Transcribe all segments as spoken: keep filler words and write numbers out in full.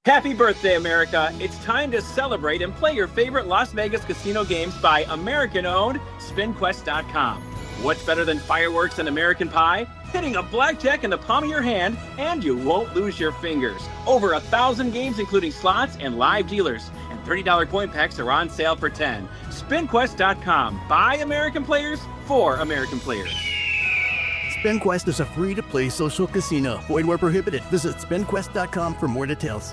Happy birthday, America. It's time to celebrate and play your favorite Las Vegas casino games by American-owned Spin Quest dot com. What's better than fireworks and American pie? Hitting a blackjack in the palm of your hand, and you won't lose your fingers. Over a thousand games, including slots and live dealers. And thirty dollars coin packs are on sale for ten dollars. Spin Quest dot com. By American players, for American players. SpinQuest is a free-to-play social casino. Void where prohibited. Visit Spin Quest dot com for more details.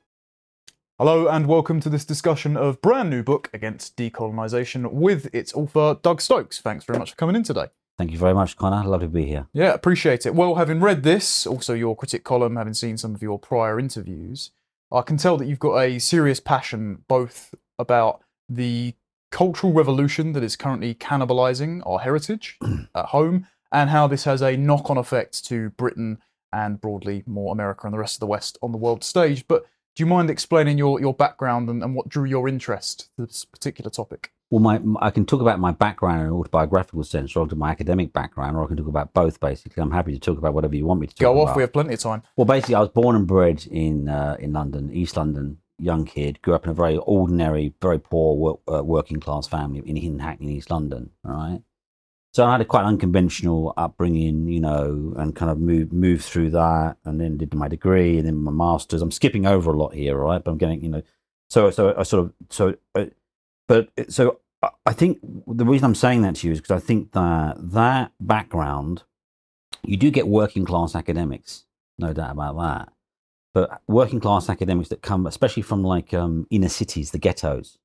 Hello and welcome to this discussion of brand new book Against Decolonisation with its author Doug Stokes. Thanks very much for coming in today. Thank you very much, Connor. Lovely to be here. Yeah, appreciate it. Well, having read this, also your critic column, having seen some of your prior interviews, I can tell that you've got a serious passion both about the cultural revolution that is currently cannibalising our heritage at home and how this has a knock-on effect to Britain and broadly more America and the rest of the West on the world stage. But do you mind explaining your, your background and, and what drew your interest to this particular topic? Well, my, I can talk about my background in an autobiographical sense, or my academic background, or I can talk about both, basically. I'm happy to talk about whatever you want me to talk Go about. Go off, we have plenty of time. Well, basically, I was born and bred in uh, in London, East London, young kid, grew up in a very ordinary, very poor work, uh, working class family in, in Hackney, East London, all right? So I had a quite unconventional upbringing, you know, and kind of moved moved through that, and then did my degree, and then my masters. I'm skipping over a lot here, right? But I'm getting, you know, so so I sort of so, uh, but so I think the reason I'm saying that to you is because I think that that background, you do get working class academics, no doubt about that, but working class academics that come, especially from like um, inner cities, the ghettos,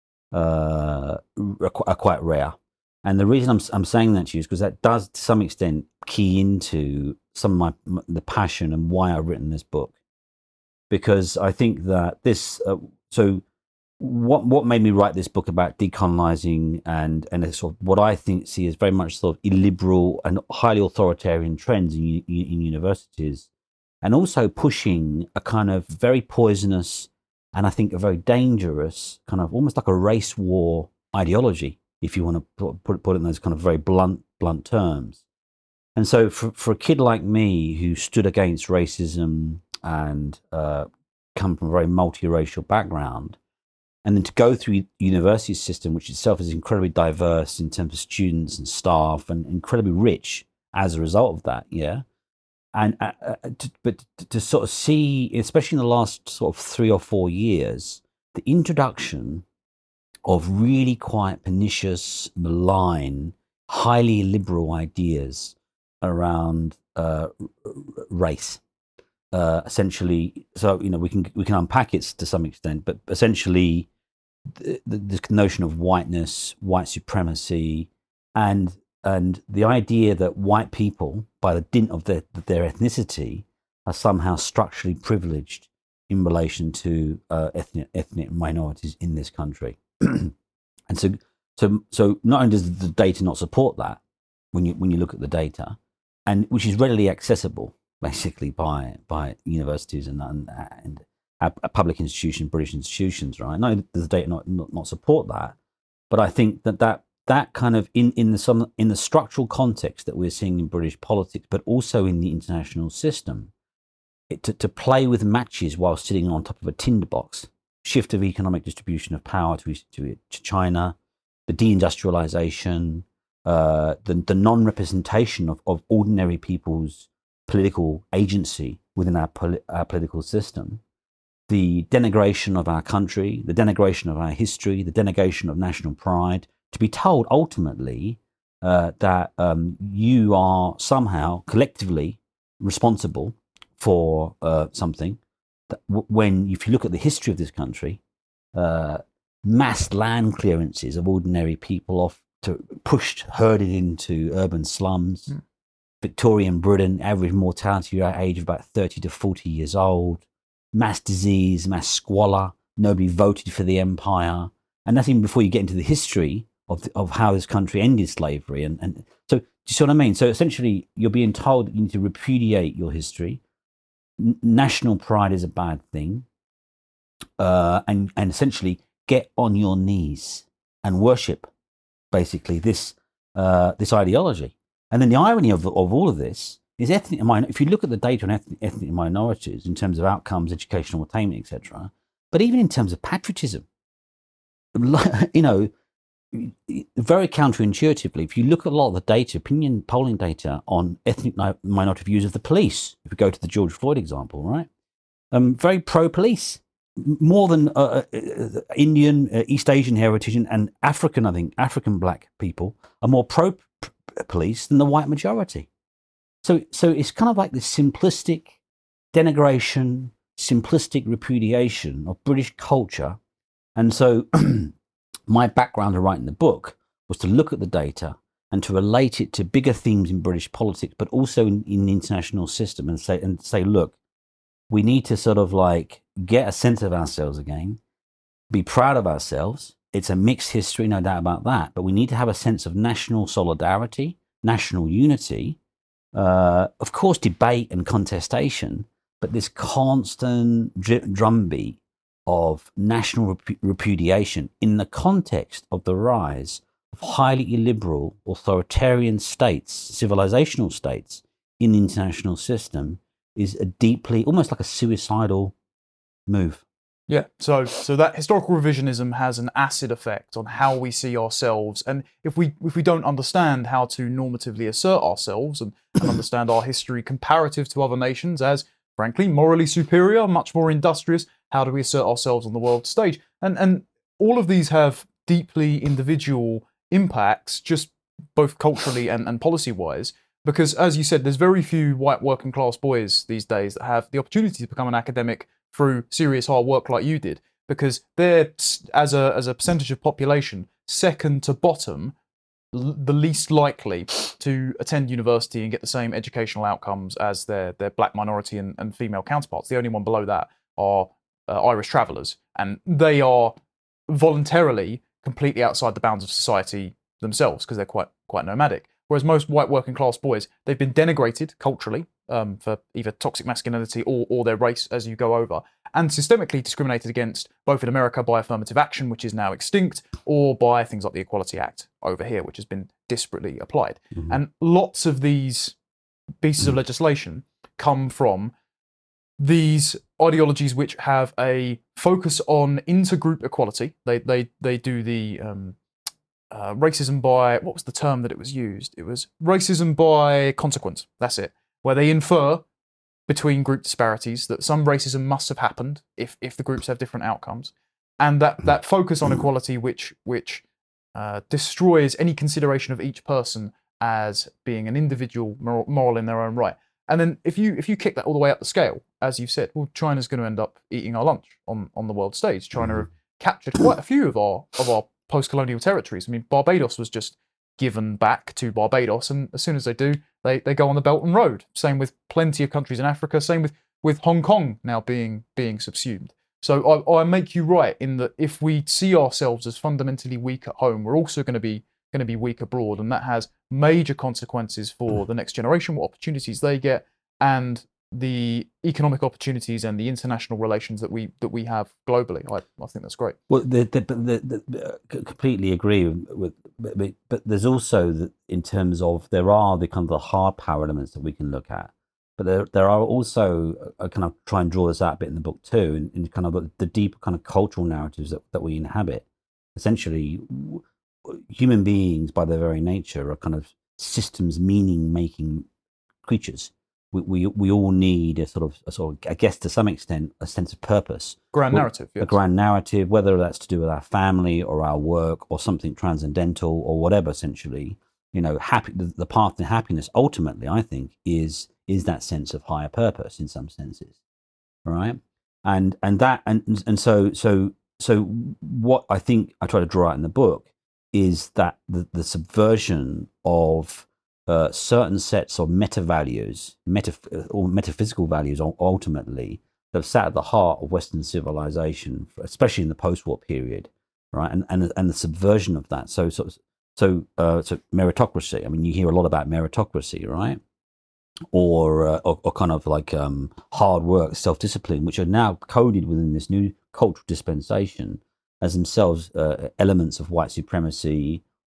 uh, are, are quite rare. And the reason I'm I'm saying that to you is because that does, to some extent, key into some of my the passion and why I've written this book. Because I think that this, uh, so what what made me write this book about decolonizing and and a sort of what I think see as very much sort of illiberal and highly authoritarian trends in in universities, and also pushing a kind of very poisonous and I think a very dangerous kind of almost like a race war ideology, if you want to put, put, put it in those kind of very blunt, blunt terms. And so for, for a kid like me who stood against racism and uh, come from a very multiracial background, and then to go through university system, which itself is incredibly diverse in terms of students and staff and incredibly rich as a result of that, yeah. And uh, uh, to, but to, to sort of see, especially in the last sort of three or four years, the introduction of really quite pernicious, malign, highly liberal ideas around uh, race. Uh, essentially, so you know we can we can unpack it to some extent, but essentially, the, the, this notion of whiteness, white supremacy, and and the idea that white people, by the dint of their their ethnicity, are somehow structurally privileged in relation to uh, ethnic ethnic minorities in this country. And so, so, so not only does the data not support that, when you when you look at the data, and which is readily accessible, basically by by universities and and, and a, a public institution, British institutions, right? Not only does the data not, not not support that, but I think that that that kind of in in the some in the structural context that we're seeing in British politics, but also in the international system, it, to to play with matches while sitting on top of a tinderbox. Shift of economic distribution of power to, to, to China, the deindustrialization, uh, the, the non-representation of, of ordinary people's political agency within our, poli- our political system, the denigration of our country, the denigration of our history, the denigration of national pride, to be told ultimately uh, that um, you are somehow collectively responsible for uh, something. When, if you look at the history of this country, uh, mass land clearances of ordinary people off to pushed, herded into urban slums. Mm. Victorian Britain, average mortality age of about thirty to forty years old. Mass disease, mass squalor. Nobody voted for the empire, and that's even before you get into the history of the, of how this country ended slavery. And and so, do you see what I mean? So essentially, you're being told that you need to repudiate your history. National pride is a bad thing, uh, and and essentially get on your knees and worship, basically this uh, this ideology. And then the irony of of all of this is ethnic minor. If you look at the data on ethnic, ethnic minorities in terms of outcomes, educational attainment, et cetera, but even in terms of patriotism, you know, very counterintuitively, if you look at a lot of the data, opinion polling data on ethnic minority views of the police, if we go to the George Floyd example, right, um, very pro-police, more than uh, uh, Indian, uh, East Asian heritage and, and African, I think, African black people are more pro-police than the white majority. So, so it's kind of like this simplistic denigration, simplistic repudiation of British culture. And so my background in writing the book was to look at the data and to relate it to bigger themes in British politics, but also in, in the international system, and say, and say, look, we need to sort of like get a sense of ourselves again, be proud of ourselves. It's a mixed history, no doubt about that, but we need to have a sense of national solidarity, national unity, uh, of course, debate and contestation, but this constant dr- drumbeat of national rep- repudiation in the context of the rise of highly illiberal, authoritarian states, civilizational states in the international system is a deeply, almost like a suicidal move. Yeah, so so that historical revisionism has an acid effect on how we see ourselves, and if we if we don't understand how to normatively assert ourselves and, and understand our history comparative to other nations as, frankly, morally superior, much more industrious, how do we assert ourselves on the world stage? And and all of these have deeply individual impacts, just both culturally and, and policy-wise, because, as you said, there's very few white working class boys these days that have the opportunity to become an academic through serious hard work like you did, because they're, as a as a percentage of population, second to bottom, l- the least likely to attend university and get the same educational outcomes as their, their black minority and, and female counterparts. The only one below that are uh, Irish travellers, and they are voluntarily completely outside the bounds of society themselves because they're quite quite nomadic. Whereas most white working class boys, they've been denigrated culturally um, for either toxic masculinity or, or their race as you go over, and systemically discriminated against both in America by affirmative action, which is now extinct, or by things like the Equality Act over here, which has been disparately applied. Mm-hmm. And lots of these pieces of legislation come from these ideologies which have a focus on intergroup equality. They they they do the um, uh, racism by, what was the term that it was used? It was racism by consequence. That's it. Where they infer between group disparities that some racism must have happened if if the groups have different outcomes, and that that focus on equality which which uh, destroys any consideration of each person as being an individual moral, moral in their own right. And then if you if you kick that all the way up the scale, as you've said, well, China's going to end up eating our lunch on, on the world stage. China have captured quite a few of our of our post-colonial territories. I mean, Barbados was just given back to Barbados, and as soon as they do, they, they go on the Belt and Road. Same with plenty of countries in Africa. Same with, with Hong Kong now being being subsumed. So I, I make you right in that if we see ourselves as fundamentally weak at home, we're also going to be going to be weak abroad, and that has major consequences for the next generation, what opportunities they get, and the economic opportunities and the international relations that we that we have globally. I, I think that's great. Well, the, the, the, the, the, completely agree with, but, but there's also the, in terms of there are the kind of the hard power elements that we can look at, but there there are also I kind of try and draw this out a bit in the book too, in, in kind of the, the deeper kind of cultural narratives that, that we inhabit. Essentially, human beings by their very nature are kind of systems meaning making creatures. We, we we all need a sort of a sort of I guess to some extent a sense of purpose, grand narrative, yes. a grand narrative, whether that's to do with our family or our work or something transcendental or whatever. Essentially, you know, happy the, the path to happiness ultimately, I think, is is that sense of higher purpose in some senses, all right? And and that and and so so so what I think I try to draw out in the book is that the, the subversion of Uh, certain sets of meta values, meta or metaphysical values, ultimately that have sat at the heart of Western civilization, especially in the post-war period, right? And and and the subversion of that. So so so uh, so meritocracy. I mean, you hear a lot about meritocracy, right? Or uh, or, or kind of like um, hard work, self-discipline, which are now coded within this new cultural dispensation as themselves uh, elements of white supremacy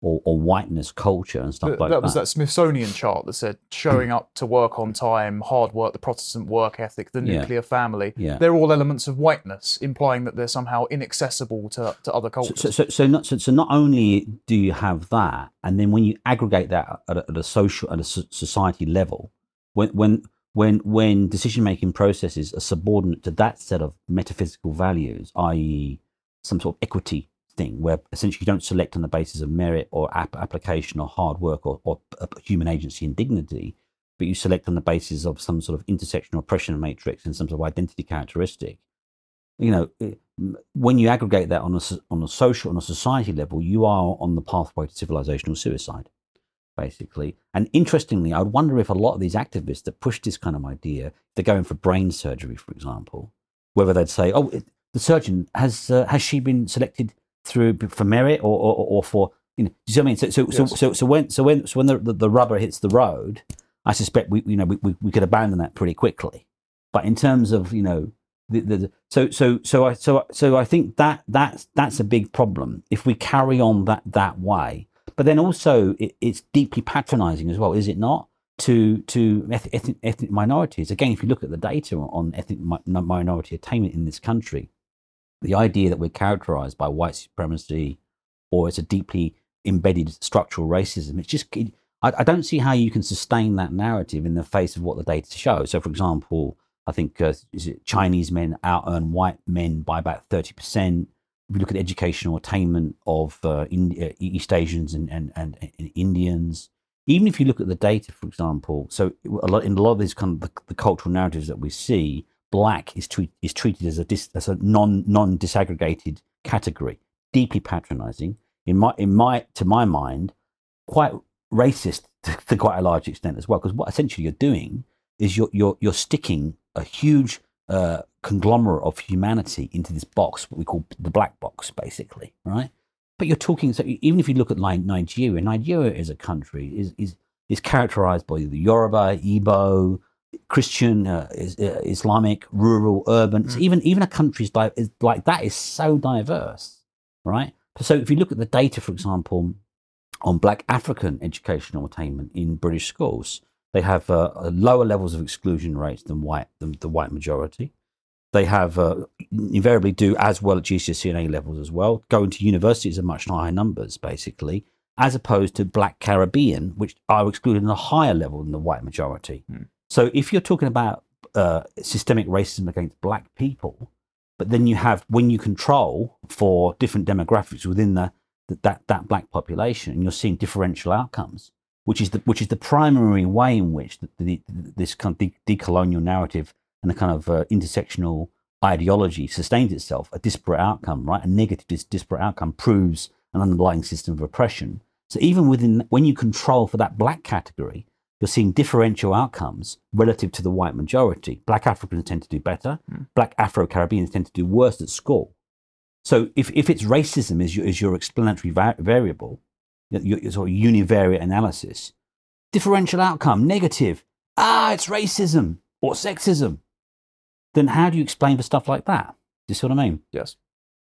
or, or whiteness culture and stuff That, like that that. was that Smithsonian chart that said showing up to work on time, hard work, the Protestant work ethic, the Yeah. nuclear family. Yeah. They're all elements of whiteness, implying that they're somehow inaccessible to, to other cultures. So, so, so, not, so, so not only do you have that, and then when you aggregate that at a, at a social, at a so- society level, when when when when decision making processes are subordinate to that set of metaphysical values, that is, some sort of equity thing, where essentially you don't select on the basis of merit or ap- application or hard work or, or human agency and dignity, but you select on the basis of some sort of intersectional oppression matrix and some sort of identity characteristic. You know, when you aggregate that on a on a social, on a society level, you are on the pathway to civilizational suicide, basically. And interestingly, I would wonder if a lot of these activists that push this kind of idea, they're going for brain surgery, for example, whether they'd say, "Oh, it, the surgeon has uh, has she been selected through for merit or or, or for you know?" Do you see what I mean? So so Yes. so, so so when so when so when the, the, the rubber hits the road, I suspect we you know we, we we could abandon that pretty quickly. But in terms of you know the, the so so so I so so I think that that's that's a big problem if we carry on that that way. But then also it, it's deeply patronising as well, is it not? To to ethnic, ethnic minorities. Again, if you look at the data on ethnic mi- minority attainment in this country, the idea that we're characterised by white supremacy or it's a deeply embedded structural racism, it's just it, I, I don't see how you can sustain that narrative in the face of what the data show. So, for example, I think uh, is it Chinese men out earn white men by about thirty percent. If you look at educational attainment of uh, in, uh, East Asians and, and, and, and Indians, even if you look at the data, for example, so a lot, in a lot of these kind of the, the cultural narratives that we see, black is, treat, is treated as a dis, as a non non disaggregated category, deeply patronising. In my in my to my mind, quite racist to, to quite a large extent as well. Because what essentially you're doing is you're you're you're sticking a huge uh, conglomerate of humanity into this box, what we call the black box, basically, right? But you're talking, so even if you look at like Nigeria, Nigeria as a country is is is characterized by the Yoruba, Igbo, Christian, uh, is, uh, Islamic, rural, urban. Mm. So even even a country like, like that is so diverse, right? So if you look at the data, for example, on black African educational attainment in British schools, they have uh, lower levels of exclusion rates than white than the white majority. They have uh, invariably do as well at G C S E and A levels as well. Going to universities are much higher numbers, basically, as opposed to black Caribbean, which are excluded at a higher level than the white majority. Mm. So if you're talking about uh, systemic racism against black people, but then you have, when you control for different demographics within the, the that, that black population, and you're seeing differential outcomes, which is the, which is the primary way in which the, the, this kind of de- decolonial narrative and the kind of uh, intersectional ideology sustains itself, a disparate outcome, right? A negative dis- disparate outcome proves an underlying system of oppression. So even within, when you control for that black category, you're seeing differential outcomes relative to the white majority. Black Africans tend to do better. Mm. Black Afro-Caribbeans tend to do worse at school. So if, if it's racism is your, is your explanatory va- variable, your, your sort of univariate analysis, differential outcome, negative, ah, it's racism or sexism, then how do you explain for stuff like that? Do you see what I mean? Yes.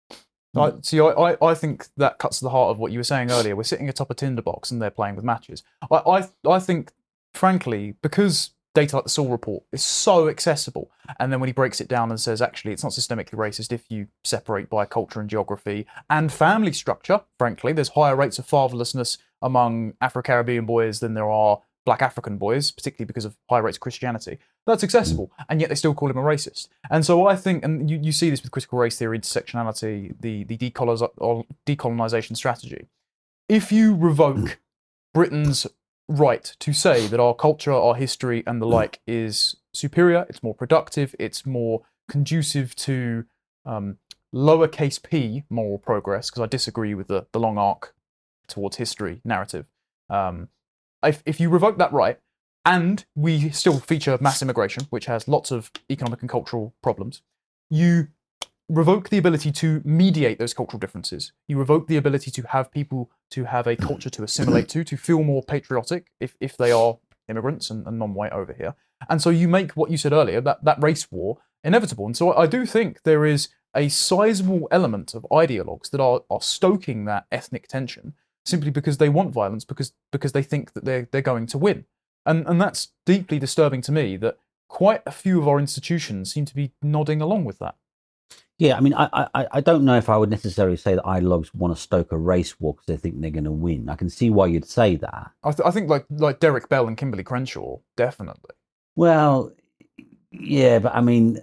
I, see, I, I think that cuts to the heart of what you were saying earlier. We're sitting atop a tinderbox and they're playing with matches. I, I, I think, frankly, because data like the Saul report is so accessible, and then when he breaks it down and says, actually, it's not systemically racist if you separate by culture and geography and family structure, frankly, there's higher rates of fatherlessness among Afro-Caribbean boys than there are black African boys, particularly because of high rates of Christianity. That's accessible, and yet they still call him a racist. And so I think, and you, you see this with critical race theory, intersectionality, the, the decolonization strategy. If you revoke Britain's right to say that our culture, our history, and the like is superior, it's more productive, it's more conducive to um, lowercase p moral progress, because I disagree with the, the long arc towards history narrative. Um, if, if you revoke that right, and we still feature mass immigration, which has lots of economic and cultural problems, you revoke the ability to mediate those cultural differences. You revoke the ability to have people to have a culture to assimilate to, to feel more patriotic if, if they are immigrants and, and non-white over here. And so you make what you said earlier, that, that race war, inevitable. And so I do think there is a sizable element of ideologues that are, are stoking that ethnic tension simply because they want violence, because because they think that they're they're going to win. And and that's deeply disturbing to me that quite a few of our institutions seem to be nodding along with that. Yeah, I mean, I, I, I don't know if I would necessarily say that ideologues want to stoke a race war because they think they're going to win. I can see why you'd say that. I, th- I think like like Derek Bell and Kimberly Crenshaw, definitely. Well, yeah, but I mean,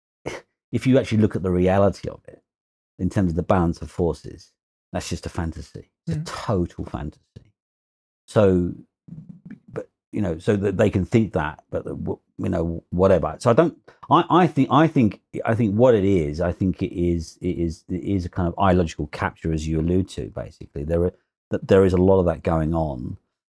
if you actually look at the reality of it, in terms of the balance of forces, that's just a fantasy. It's mm. a total fantasy. So, but you know, so that they can think that, but you know, whatever. So I don't. I, I think. I think. I think what it is. I think it is. It is. It is a kind of ideological capture, as you allude to. Basically, there are that there is a lot of that going on.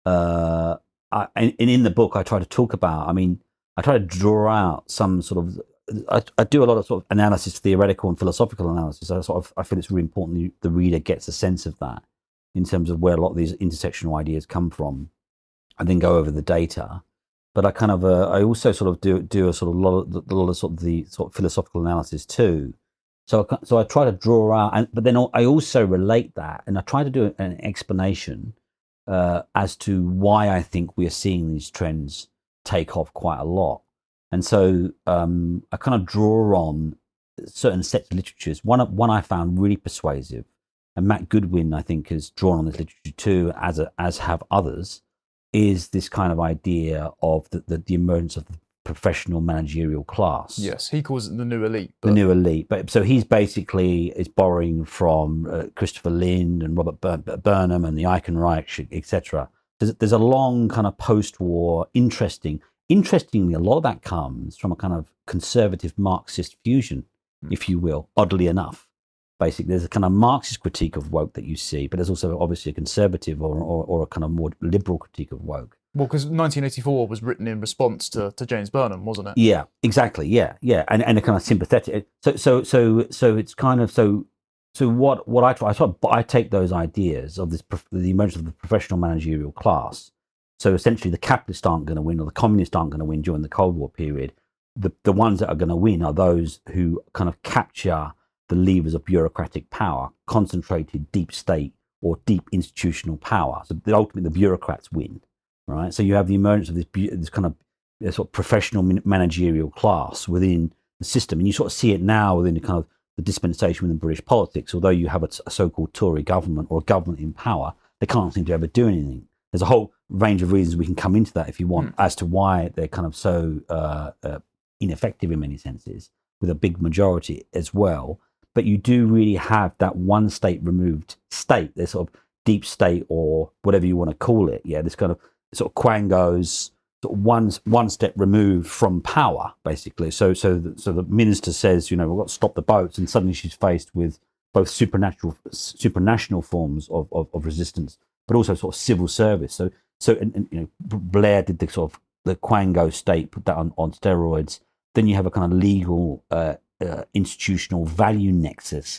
Uh, I, and, and in the book, I try to talk about. I mean, I try to draw out some sort of. I, I do a lot of sort of analysis, theoretical and philosophical analysis. I sort of. I feel it's really important the, the reader gets a sense of that in terms of where a lot of these intersectional ideas come from. I then go over the data, but I kind of uh, I also sort of do do a sort of lot of a lot of sort of the sort of philosophical analysis too. So I, so I try to draw out, and but then I also relate that, and I try to do an explanation uh, as to why I think we are seeing these trends take off quite a lot. And so um, I kind of draw on certain sets of literatures. One one I found really persuasive, and Matt Goodwin I think has drawn on this literature too, as a, as have others. Is this kind of idea of the, the, the emergence of the professional managerial class. Yes, he calls it the new elite. But... The new elite. But so he's basically is borrowing from uh, Christopher Lind and Robert Bur- Burnham and the Eichenreich, et cetera. There's, there's a long kind of post-war, interesting. Interestingly, a lot of that comes from a kind of conservative Marxist fusion, mm. if you will, oddly enough. Basically, there's a kind of Marxist critique of woke that you see, but there's also obviously a conservative or, or, or a kind of more liberal critique of woke. Well, because nineteen eighty-four was written in response to, to James Burnham, wasn't it? Yeah, exactly. Yeah, yeah, and and a kind of sympathetic. So so so so it's kind of so so what what I try I try I take those ideas of this the emergence of the professional managerial class. So essentially, the capitalists aren't going to win, or the communists aren't going to win during the Cold War period. The the ones that are going to win are those who kind of capture the levers of bureaucratic power, concentrated deep state or deep institutional power. So ultimately, the bureaucrats win, right? So you have the emergence of this, this kind of this sort of professional managerial class within the system, and you sort of see it now within the kind of the dispensation within British politics. Although you have a, a so-called Tory government or a government in power, they can't seem to ever do anything. There's a whole range of reasons we can come into that if you want, mm. as to why they're kind of so uh, uh, ineffective in many senses, with a big majority as well. But you do really have that one state removed state, this sort of deep state or whatever you want to call it. Yeah, this kind of sort of quangos, sort of one one step removed from power, basically. So so the, so the minister says, you know, we've got to stop the boats, and suddenly she's faced with both supernatural supranational forms of, of, of resistance, but also sort of civil service. So so and, and you know, Blair did the sort of the quango state, put that on, on steroids. Then you have a kind of legal. Uh, Uh, institutional value nexus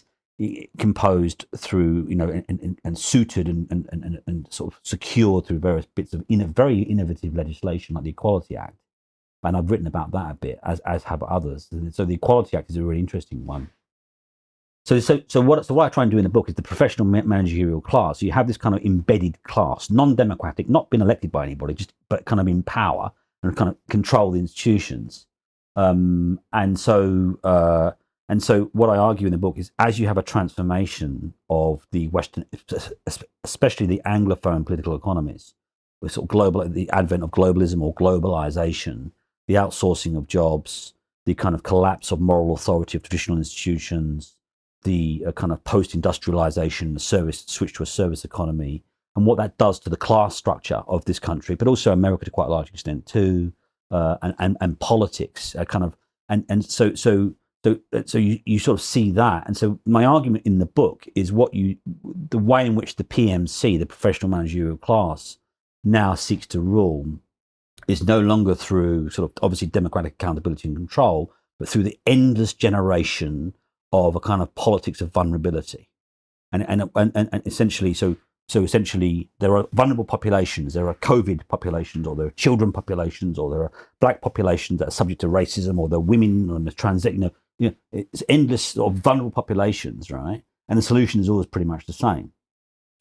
composed through, you know, and, and, and suited and, and, and, and sort of secured through various bits of in very innovative legislation like the Equality Act. And I've written about that a bit, as as have others. So the Equality Act is a really interesting one. So so so what so what I try and do in the book is the professional managerial class. So you have this kind of embedded class, non-democratic, not been elected by anybody, just but kind of in power and kind of control the institutions. Um, and so, uh, and so, what I argue in the book is, as you have a transformation of the Western, especially the Anglophone political economies, with sort of global, the advent of globalism or globalization, the outsourcing of jobs, the kind of collapse of moral authority of traditional institutions, the uh, kind of post-industrialization, the service switch to a service economy, and what that does to the class structure of this country, but also America to quite a large extent too. Uh, and, and and politics, uh, kind of, and and so so so so you, you sort of see that, and so my argument in the book is what you, the way in which the P M C, the professional managerial class, now seeks to rule, is no longer through sort of obviously democratic accountability and control, but through the endless generation of a kind of politics of vulnerability, and and and, and essentially so. So essentially, there are vulnerable populations, there are COVID populations, or there are children populations, or there are black populations that are subject to racism, or there are women or the trans, you know, you know, it's endless sort of vulnerable populations, right? And the solution is always pretty much the same.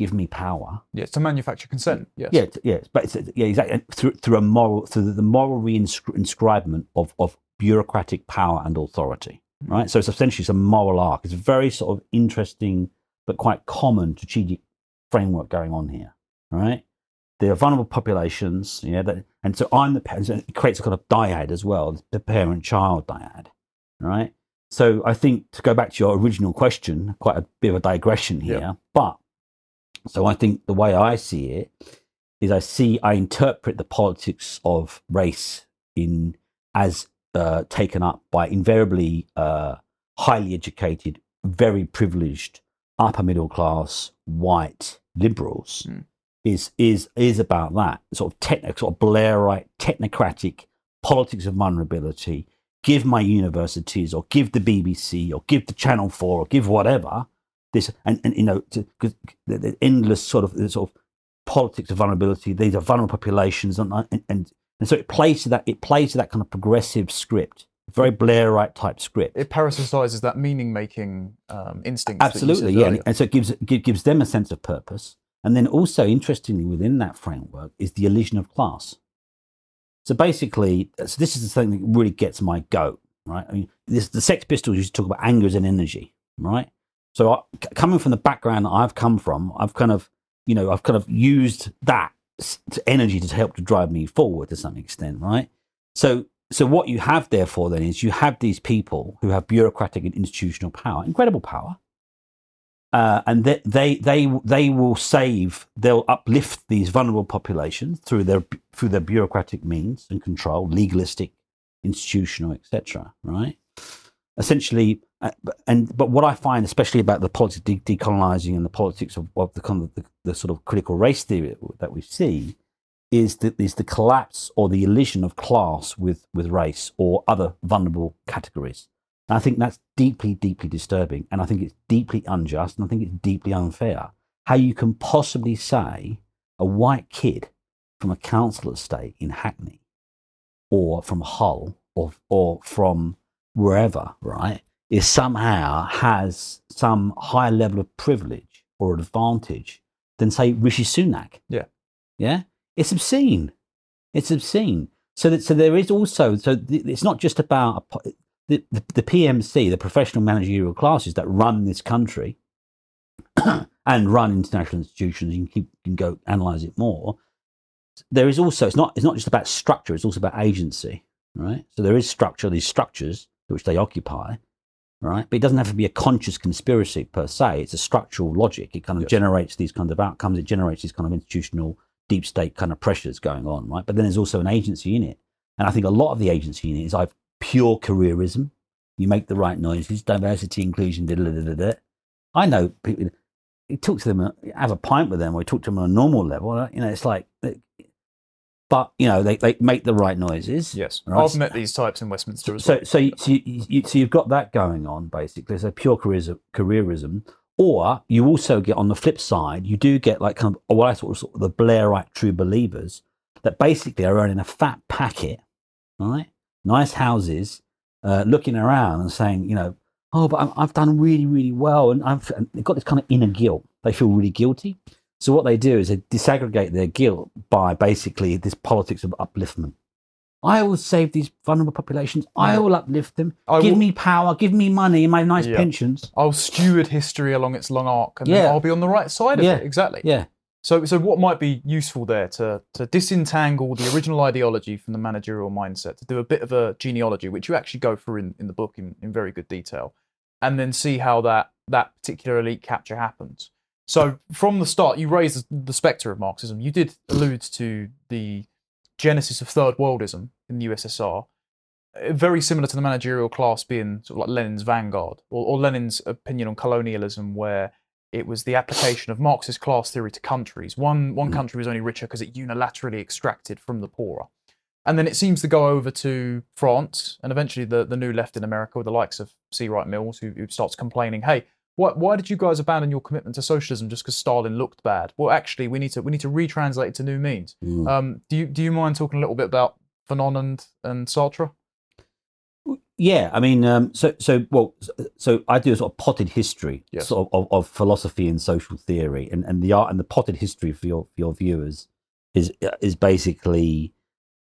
give me power. Yeah, to manufacture consent. Yes. Yeah, yeah, but it's, yeah, exactly. Through through a moral, through the moral reinscribement of of bureaucratic power and authority. Right. So it's essentially some moral arc. It's a very sort of interesting but quite common strategic framework going on here. Right. There are vulnerable populations. Yeah. That, and so I'm the parent. So it creates a kind of dyad as well, the parent-child dyad. Right. So I think, to go back to your original question, quite a bit of a digression here, yeah. but so I think the way I see it is I see, I interpret the politics of race in as uh, taken up by invariably uh, highly educated, very privileged, upper middle class, white liberals mm. is is is about that sort of technical, sort of Blairite, technocratic politics of vulnerability. Give my universities, or give the B B C, or give the Channel Four, or give whatever this, and, and you know, because the, the endless sort of the sort of politics of vulnerability. These are vulnerable populations, and and and, and so it plays to that. It plays to that kind of progressive script, very Blairite type script. It parasitizes that meaning making um, instinct. Absolutely, yeah, and, and so it gives it gives them a sense of purpose, and then also interestingly within that framework is the illusion of class. So basically, so this is the thing that really gets my goat, right? I mean, this, the Sex Pistols used to talk about anger as an energy, right? So I, coming from the background that I've come from, I've kind of, you know, I've kind of used that energy to help to drive me forward to some extent, right? So, so what you have therefore then is you have these people who have bureaucratic and institutional power, incredible power, uh, and they, they they they will save, they'll uplift these vulnerable populations through their through their bureaucratic means and control, legalistic, institutional, et cetera. Right? Essentially, uh, and but what I find, especially about the politics of de- decolonizing and the politics of, of the kind of the, the sort of critical race theory that we see, is that is the collapse or the elision of class with with race or other vulnerable categories. And I think that's deeply, deeply disturbing, and I think it's deeply unjust, and I think it's deeply unfair. How you can possibly say a white kid from a council estate in Hackney, or from Hull, or or from wherever, right, is somehow has some higher level of privilege or advantage than, say, Rishi Sunak. Yeah, yeah, it's obscene. It's obscene. So that so there is also so th- it's not just about a, The, the, the P M C, the professional managerial classes that run this country and run international institutions. You can, keep, you can go analyze it more. There is also, it's not, it's not just about structure, it's also about agency, right? So there is structure, these structures which they occupy, right? But it doesn't have to be a conscious conspiracy per se. It's a structural logic. It kind of yes. generates these kinds of outcomes. It generates these kind of institutional deep state kind of pressures going on, right? But then there's also an agency in it. And I think a lot of the agency in it is I've pure careerism. You make the right noises, diversity, inclusion, da, da, da, da, da. I know people, you talk to them, have a pint with them, or you talk to them on a normal level, you know, it's like, but, you know, they, they make the right noises. Yes, right? I've met these types in Westminster as so, well. So, you, so, you, you, so you've got that going on, basically, so pure careerism, careerism, or you also get, on the flip side, you do get like kind of what I thought was the Blairite true believers that basically are earning a fat packet, right? Nice houses, uh, looking around and saying, you know, oh, but I'm, I've done really, really well. And I've and they've got this kind of inner guilt. They feel really guilty. So what they do is they disaggregate their guilt by basically this politics of upliftment. I will save these vulnerable populations. I will uplift them. I give will, me power. Give me money and my nice yeah. pensions. I'll steward history along its long arc, and yeah. then I'll be on the right side of yeah. it. Exactly. Yeah. So, so what might be useful there to, to disentangle the original ideology from the managerial mindset, to do a bit of a genealogy, which you actually go through in, in the book in, in very good detail, and then see how that, that particular elite capture happens. So from the start, you raised the, the spectre of Marxism. You did allude to the genesis of third worldism in the U S S R, very similar to the managerial class being sort of like Lenin's vanguard, or, or Lenin's opinion on colonialism, where it was the application of Marxist class theory to countries. One one country was only richer because it unilaterally extracted from the poorer. And then it seems to go over to France, and eventually the, the new left in America with the likes of C. Wright Mills, who, who starts complaining, hey, why, why did you guys abandon your commitment to socialism just because Stalin looked bad? Well, actually, we need to we need to retranslate it to new means. Mm. Um, do you do you mind talking a little bit about Fanon and, and Sartre? Yeah, I mean, um, so so well, so I do a sort of potted history, Yes. sort of, of, of philosophy and social theory, and, and the art and the potted history for your for your viewers is is basically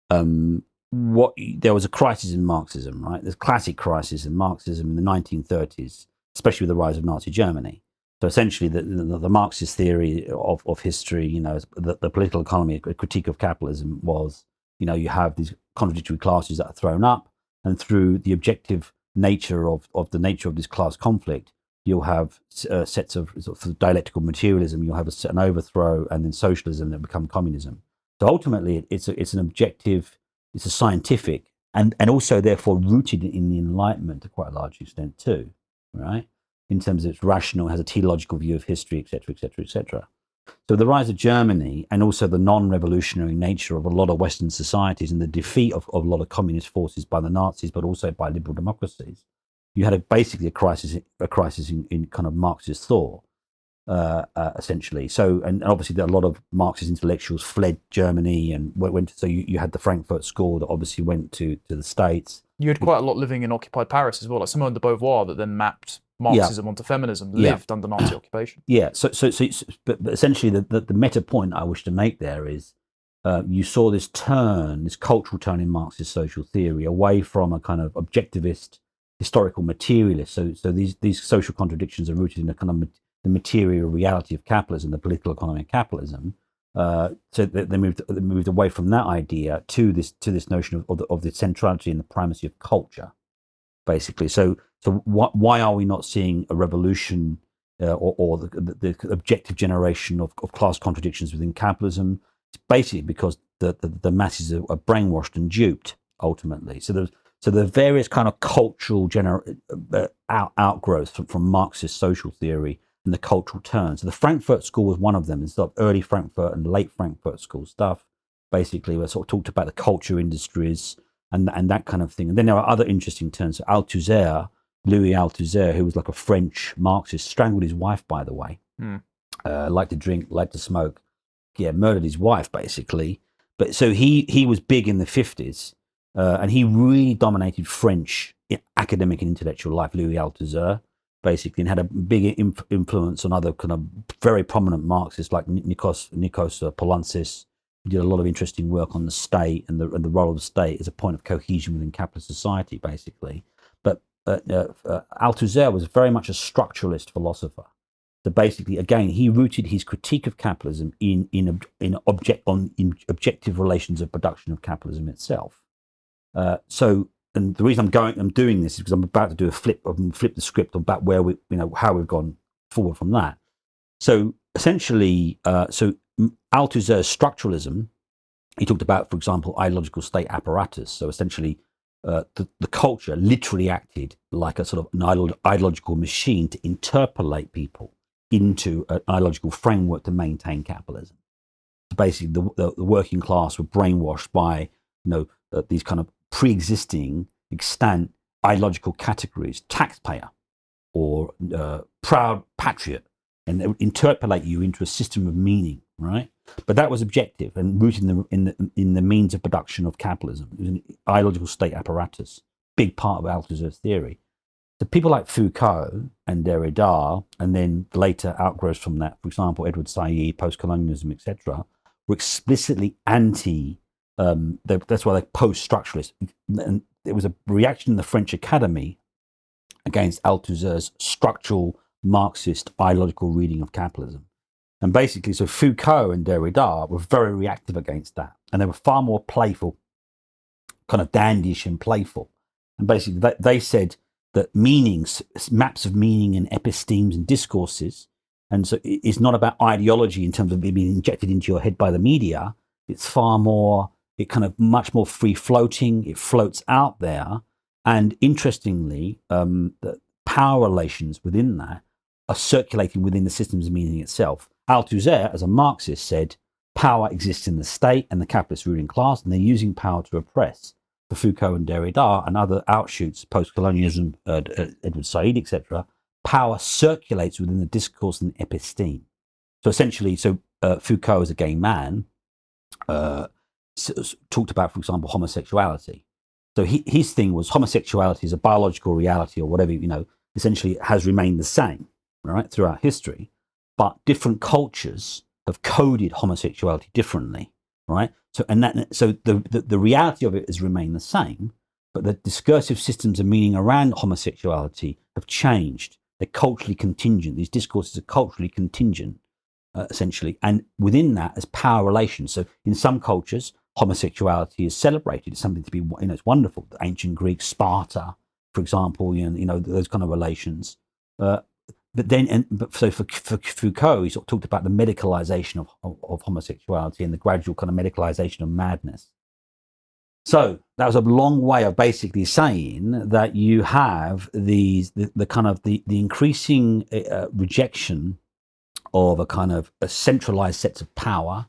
um, what there was a crisis in Marxism, right? There's a classic crisis in Marxism in the nineteen thirties, especially with the rise of Nazi Germany. So essentially, the, the, the Marxist theory of, of history, you know, the, the political economy, a critique of capitalism was, you know, you have these contradictory classes that are thrown up, and through the objective nature of, of the nature of this class conflict, you'll have uh, sets of, sort of dialectical materialism, you'll have a, an overthrow, and then socialism that become communism. So ultimately, it, it's a, it's an objective, it's a scientific, and, and also therefore rooted in the Enlightenment to quite a large extent too, right? In terms of it's rational, has a teleological view of history, et cetera, et cetera, et cetera. So the rise of Germany and also the non-revolutionary nature of a lot of Western societies and the defeat of, of a lot of communist forces by the Nazis, but also by liberal democracies, you had a, basically a crisis, a crisis in, in kind of Marxist thought, uh, uh, essentially. So, and obviously, a lot of Marxist intellectuals fled Germany and went. To, so you, you had the Frankfurt School that obviously went to to the States. You had quite a lot living in occupied Paris as well, like Simone de Beauvoir, that then mapped Marxism yeah. onto feminism, lived yeah. under Nazi occupation. Yeah, so so so, so but, but essentially the, the the meta point I wish to make there is uh, you saw this turn, this cultural turn in Marxist social theory away from a kind of objectivist historical materialist. So so these these social contradictions are rooted in a kind of the material reality of capitalism, the political economy of capitalism. Uh, so they, they moved they moved away from that idea to this to this notion of of the, of the centrality and the primacy of culture, basically. So. So wh- why are we not seeing a revolution uh, or, or the, the, the objective generation of, of class contradictions within capitalism? It's basically because the, the, the masses are, are brainwashed and duped, ultimately. So there's so the various kind of cultural gener- uh, out, outgrowths from, from Marxist social theory and the cultural turn. So the Frankfurt School was one of them. It's sort of early Frankfurt and late Frankfurt School stuff. Basically, we sort of talked about the culture industries and, and that kind of thing. And then there are other interesting turns. So Althusser, Louis Althusser, who was like a French Marxist, strangled his wife, by the way. Mm. Uh, liked to drink, liked to smoke. Yeah, murdered his wife, basically. But so he he was big in the fifties, uh, and he really dominated French academic and intellectual life, Louis Althusser, basically, and had a big inf- influence on other kind of very prominent Marxists like Nikos, Nikos Poulantzas. He did a lot of interesting work on the state and the, and the role of the state as a point of cohesion within capitalist society, basically. But Uh, uh, uh, Althusser was very much a structuralist philosopher. So basically, again, he rooted his critique of capitalism in in in object on in objective relations of production of capitalism itself. Uh, so, and the reason I'm going, I'm doing this is because I'm about to do a flip, I'm flip the script about where we, you know, how we've gone forward from that. So essentially, uh, so Althusser's structuralism, he talked about, for example, ideological state apparatus. So essentially. Uh, the, the culture literally acted like a sort of an ideolo- ideological machine to interpolate people into an ideological framework to maintain capitalism. So basically, the, the, the working class were brainwashed by, you know, uh, these kind of pre-existing, extant ideological categories: taxpayer or uh, proud patriot, and they would interpolate you into a system of meaning, right? But that was objective and rooted in the, in the in the means of production of capitalism. It was an ideological state apparatus, big part of Althusser's theory. So people like Foucault and Derrida, and then later outgrowths from that, for example, Edward Said, post-colonialism, et cetera, were explicitly anti. Um, that's why they're post-structuralist. And there was a reaction in the French Academy against Althusser's structural Marxist ideological reading of capitalism. And basically, so Foucault and Derrida were very reactive against that. And they were far more playful, kind of dandyish and playful. And basically, they, they said that meanings, maps of meaning and epistemes and discourses, and so it's not about ideology in terms of it being injected into your head by the media. It's far more, it kind of much more free floating. It floats out there. And interestingly, um, the power relations within that are circulating within the systems of meaning itself. Althusser, as a Marxist, said power exists in the state and the capitalist ruling class, and they're using power to oppress. For Foucault and Derrida and other outshoots, post-colonialism, uh, Edward Said, et cetera, power circulates within the discourse and episteme. So essentially, so uh, Foucault, as a gay man, uh, talked about, for example, homosexuality. So he, his thing was homosexuality is a biological reality or whatever, you know, essentially has remained the same, right, throughout history. But different cultures have coded homosexuality differently, right? So and that so the, the, the reality of it has remained the same, but the discursive systems of meaning around homosexuality have changed. They're culturally contingent. These discourses are culturally contingent, uh, essentially. And within that, there's power relations. So in some cultures, homosexuality is celebrated. It's something to be, you know, it's wonderful. The ancient Greeks, Sparta, for example, you know, you know those kind of relations. Uh, but then, and but so for, for Foucault, he sort of talked about the medicalization of, of, of homosexuality and the gradual kind of medicalization of madness. So that was a long way of basically saying that you have these the, the kind of the the increasing uh, rejection of a kind of a centralized sets of power,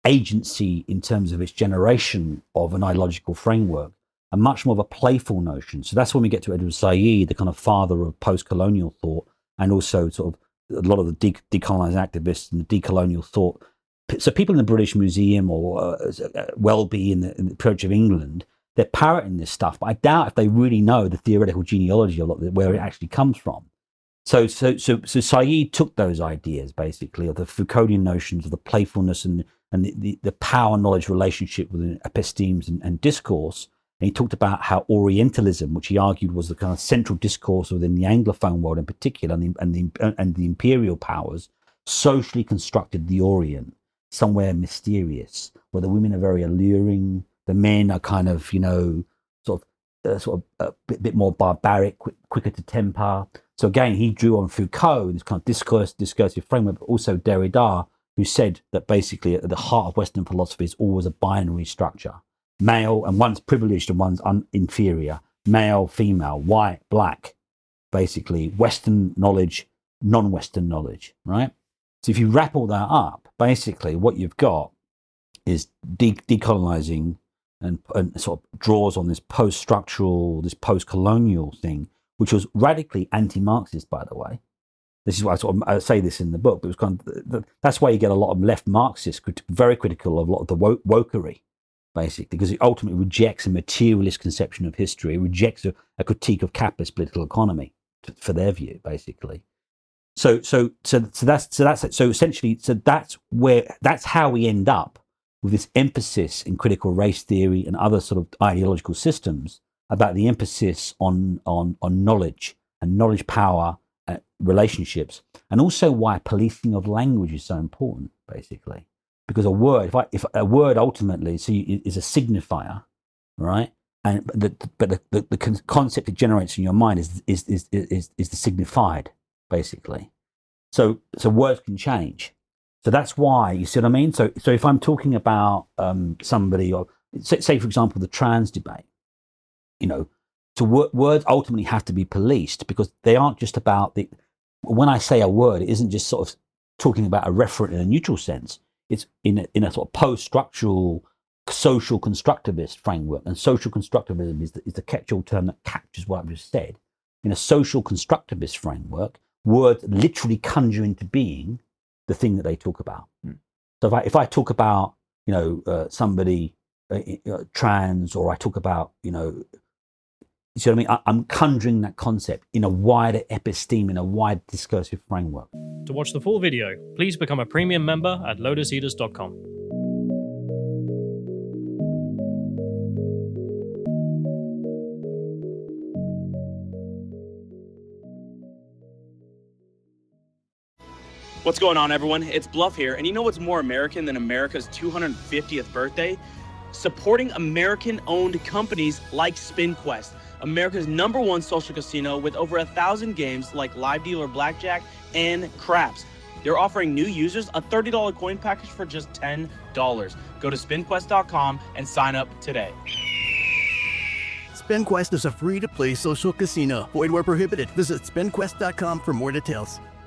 agency in terms of its generation of an ideological framework, and much more of a playful notion. So that's when we get to Edward Said, the kind of father of post-colonial thought, and also sort of a lot of the de- decolonizing activists and the decolonial thought. So people in the British Museum or uh, Welby in the, in the Church of England, they're parroting this stuff, but I doubt if they really know the theoretical genealogy of where it actually comes from. So, so, so, so Said took those ideas basically of the Foucauldian notions of the playfulness and and the, the, the power-knowledge relationship within epistemes and, and discourse. And he talked about how Orientalism, which he argued was the kind of central discourse within the Anglophone world in particular, and the, and the, and the imperial powers, socially constructed the Orient somewhere mysterious, where the women are very alluring, the men are kind of, you know, sort of, uh, sort of a bit, bit more barbaric, quick, quicker to temper. So again, he drew on Foucault, this kind of discourse, discursive framework, but also Derrida, who said that basically at the heart of Western philosophy is always a binary structure. Male, and one's privileged and one's un- inferior. Male, female, white, black, basically. Western knowledge, non-Western knowledge, right? So if you wrap all that up, basically what you've got is de- decolonizing and, and sort of draws on this post-structural, this post-colonial thing, which was radically anti-Marxist, by the way. This is why I sort of I say this in the book, but it was kind of, that's why you get a lot of left Marxists very critical of a lot of the woke, wokery, basically, because it ultimately rejects a materialist conception of history, it rejects a, a critique of capitalist political economy to, for their view, basically. So, so, so, so that's so that's so essentially, so that's where that's how we end up with this emphasis in critical race theory and other sort of ideological systems about the emphasis on on on knowledge and knowledge power. Uh, relationships, and also why policing of language is so important, basically, because a word, if I, if a word ultimately so you, is a signifier, right, and but the but the, the, the concept it generates in your mind is is is is is the signified, basically. So so words can change. So that's why, you see what I mean. So so if I'm talking about um, somebody, or say, say for example the trans debate, you know. So w- words ultimately have to be policed because they aren't just about the. When I say a word, it isn't just sort of talking about a referent in a neutral sense. It's in a, in a sort of post-structural social constructivist framework, and social constructivism is the, is the catch-all term that captures what I've just said. In a social constructivist framework, words literally conjure into being the thing that they talk about. Mm. So if I if I talk about you know uh, somebody uh, uh, trans, or I talk about you know. You see what I mean? I, I'm conjuring that concept in a wider episteme, in a wide discursive framework. To watch the full video, please become a premium member at lotus eaters dot com. What's going on, everyone? It's Bluff here, and you know what's more American than America's two hundred fiftieth birthday? Supporting American-owned companies like SpinQuest, America's number one social casino with over a thousand games like Live Dealer Blackjack and Craps. They're offering new users a thirty dollars coin package for just ten dollars. Go to spin quest dot com and sign up today. SpinQuest is a free-to-play social casino. Void where prohibited. Visit spin quest dot com for more details.